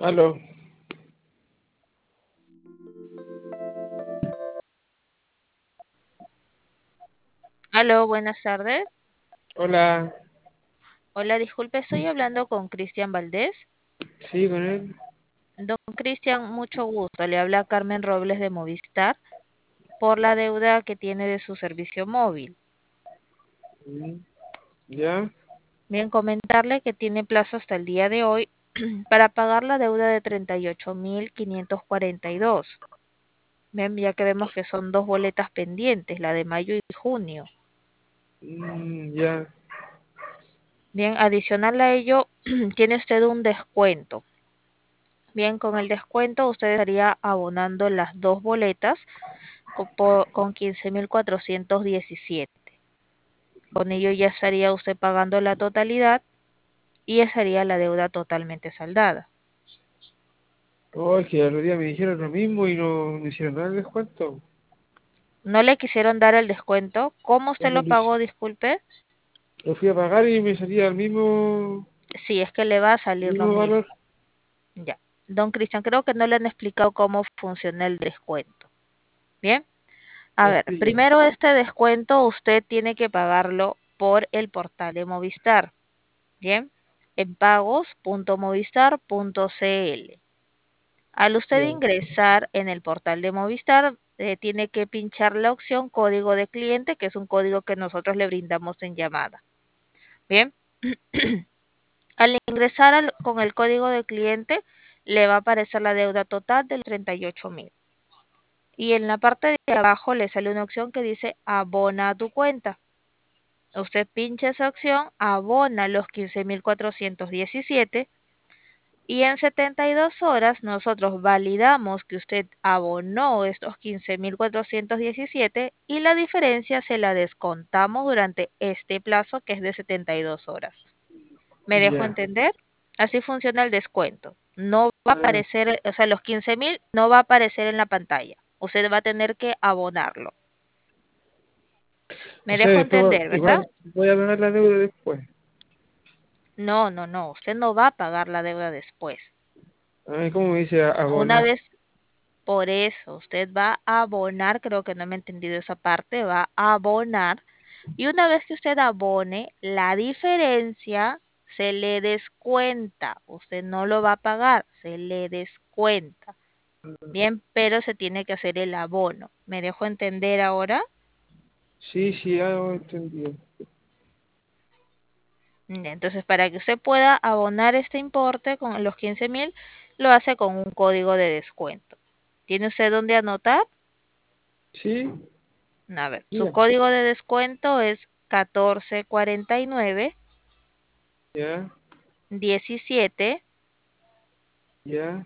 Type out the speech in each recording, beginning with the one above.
Aló, Aló, buenas tardes. hola, Hola, disculpe, estoy hablando con Cristian Valdés. sí, con él. Don Cristian, mucho gusto. Le habla Carmen Robles de Movistar por la deuda que tiene de su servicio móvil. Mm, ¿Ya? Bien, comentarle que tiene plazo hasta el día de hoy para pagar la deuda de 38.542. Bien, ya que vemos que son dos boletas pendientes, la de mayo y junio. Ya, Bien, adicional a ello, tiene usted un descuento. Bien, con el descuento usted estaría abonando las dos boletas con 15.417. Con ello ya estaría usted pagando la totalidad y estaría la deuda totalmente saldada. oh, es que el otro día me dijeron lo mismo y no me hicieron nada el descuento. ¿No le quisieron dar el descuento? ¿Cómo No usted me lo lo hice. pagó? Disculpe. Lo fui a pagar y me salía Sí, es que le va a salir lo mismo valor. mismo. Ya. Don Cristian, creo que no le han explicado cómo funciona el descuento. Bien. A Me ver, explica. primero este descuento usted tiene que pagarlo por el portal de Movistar. Bien. En pagos.movistar.cl. Al usted Ya, ingresar en el portal de Movistar, tiene que pinchar la opción código de cliente, que es un código que nosotros le brindamos en llamada. Bien, al ingresar con el código de cliente, le va a aparecer la deuda total del 38.000. Y en la parte de abajo le sale una opción que dice abona a tu cuenta. Usted pincha esa opción, abona los 15.417 y en 72 horas nosotros validamos que usted abonó estos 15.417 y la diferencia se la descontamos durante este plazo que es de 72 horas. ¿Me dejo ya. entender? Así funciona el descuento. No va a Ah, aparecer, o sea, los 15.000 no va a aparecer en la pantalla. Usted va a tener que abonarlo. o ¿Me sea, dejo después entender, verdad? igual voy a pagar la deuda después. No, no, no. Usted no va a pagar la deuda después. Ah, ¿cómo me dice Una abonar? vez Por eso, usted va a abonar, creo que no me he entendido esa parte, va a abonar y una vez que usted abone, la diferencia se le descuenta. Usted no lo va a pagar, se le descuenta. Bien, pero se tiene que hacer el abono. ¿Me dejo entender ahora? Sí, sí, algo entendido. Entonces, para que usted pueda abonar este importe con los 15.000, lo hace con un código de descuento. ¿Tiene usted dónde anotar? Sí, A ver, su diga. código de descuento es 1449 Ya, 17 ya,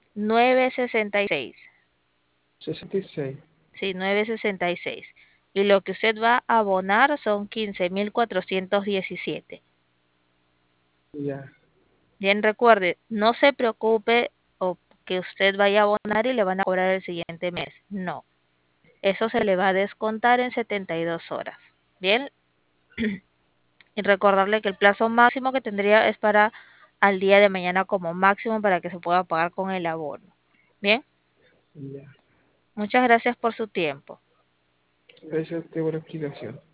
966. 66. Sí, 966. Y lo que usted va a abonar son 15.417. Ya, Bien, recuerde, no se preocupe o que usted vaya a abonar y le van a cobrar el siguiente mes. No, eso se le va a descontar en 72 horas. Bien, y recordarle que el plazo máximo que tendría es para al día de mañana como máximo para que se pueda pagar con el abono. Bien, ya. muchas gracias por su tiempo. Gracias a usted por la explicación.